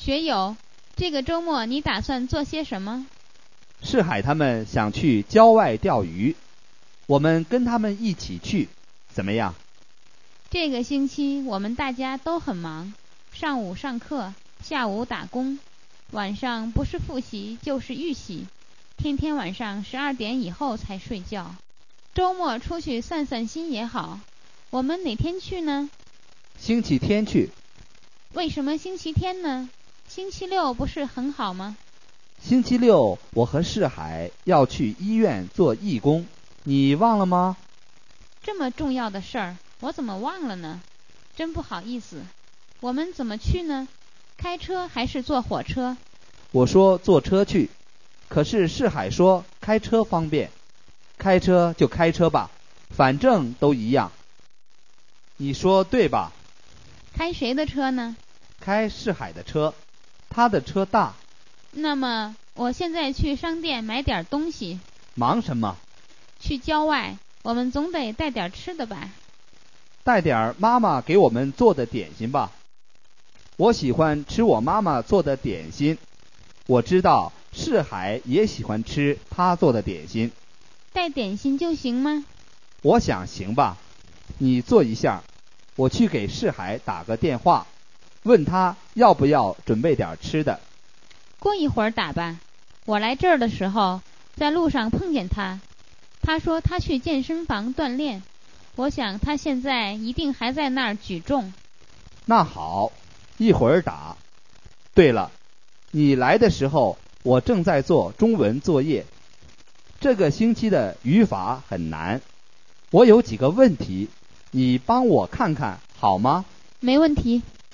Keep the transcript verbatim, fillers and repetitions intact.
学友，这个周末你打算做些什么？ 世海他们想去郊外钓鱼，我们跟他们一起去，怎么样？ 这个星期我们大家都很忙，上午上课，下午打工，晚上不是复习就是预习，天天晚上十二点以后才睡觉。周末出去散散心也好。我们哪天去呢？ 星期天去。 为什么星期天呢？星期六不是很好吗？ 星期六我和世海要去医院做义工，你忘了吗？ 这么重要的事儿，我怎么忘了呢？真不好意思。我们怎么去呢？开车还是坐火车？ 我说坐车去，可是世海说开车方便。开车就开车吧，反正都一样。你说对吧？ 开谁的车呢？ 开世海的车，他的车大。 那么我现在去商店买点东西。 忙什么？ 去郊外，我们总得带点吃的吧。 带点妈妈给我们做的点心吧。我喜欢吃我妈妈做的点心，我知道世海也喜欢吃她做的点心。 带点心就行吗？ 我想行吧。你坐一下，我去给世海打个电话，问他要不要准备点吃的。 过一会儿打吧。我来这儿的时候，在路上碰见他，他说他去健身房锻炼，我想他现在一定还在那儿举重。 那好，一会儿打。对了，你来的时候我正在做中文作业，这个星期的语法很难，我有几个问题，你帮我看看好吗？ 没问题。